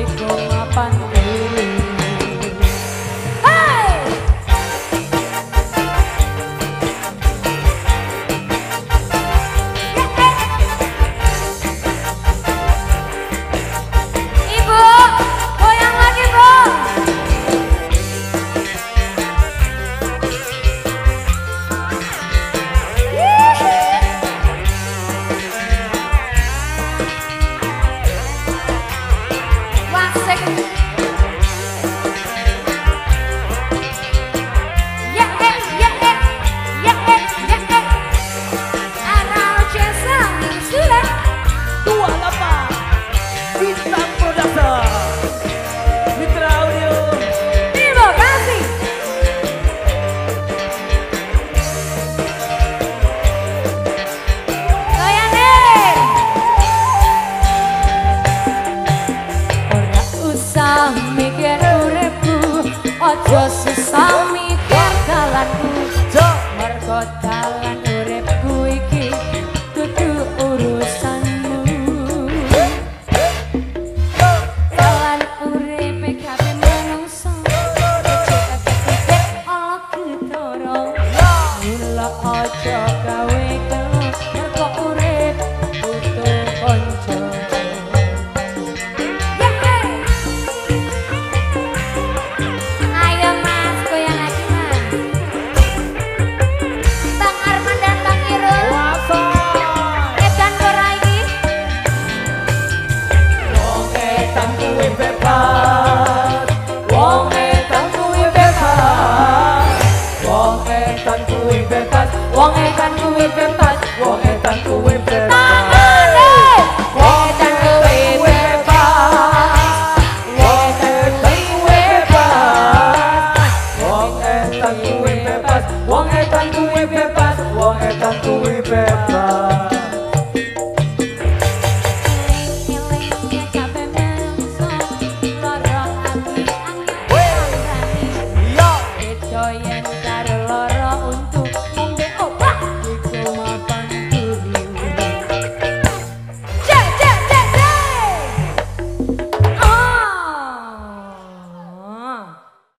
iku mapan diri. Mikir uripku, ojo susah mikir dalanku. Mergo dalan uripku iki dudu urusanmu. Dalan uripe kabeh manungsa, cek ala ketara. Mula ojo gawe kelo, mergo urip butuh kanca. Wong edan kuwi bebas, wong edan kuwi bebas. Wong edan kuwi bebas, wong edan kuwi bebas. Wong edan kuwi bebas, wong edan kuwi bebas, wong edan kuwi bebas.